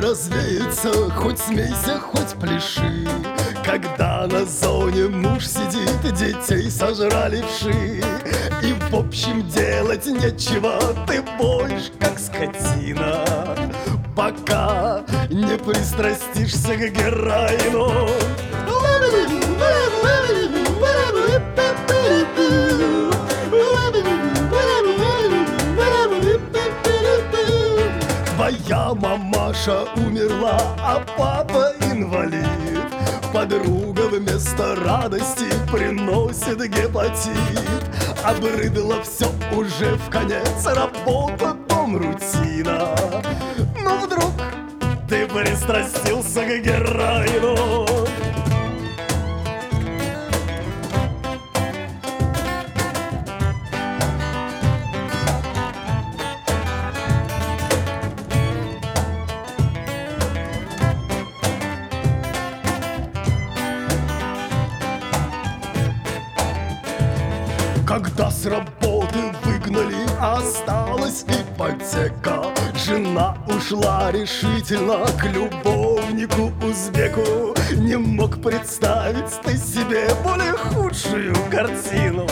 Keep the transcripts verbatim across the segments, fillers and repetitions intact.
развеется, хоть смейся, хоть пляши. Когда на зоне муж сидит, детей сожрали вши. И в общем делать нечего, ты больше как скотина, пока не пристрастишься к героину. Твоя мамаша умерла, а папа инвалид. Подруга вместо радости приносит гепатит. Обрыдло все уже в конец, работа, дом, рутина. Но вдруг ты пристрастился к героину. Когда с работы выгнали, осталась ипотека. Жена ушла решительно к любовнику узбеку. Не мог представить ты себе более худшую картину,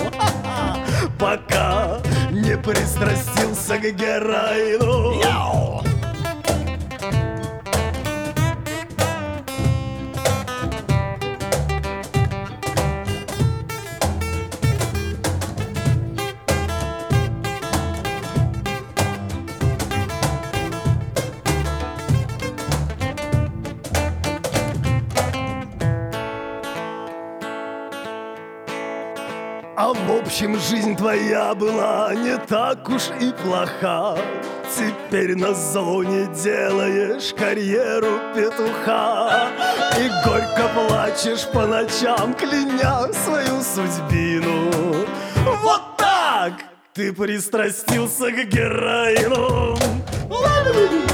пока не пристрастился к героину. Яу! А в общем, жизнь твоя была не так уж и плоха. Теперь на зоне делаешь карьеру петуха. И горько плачешь по ночам, кляня свою судьбину. Вот так ты пристрастился к героину.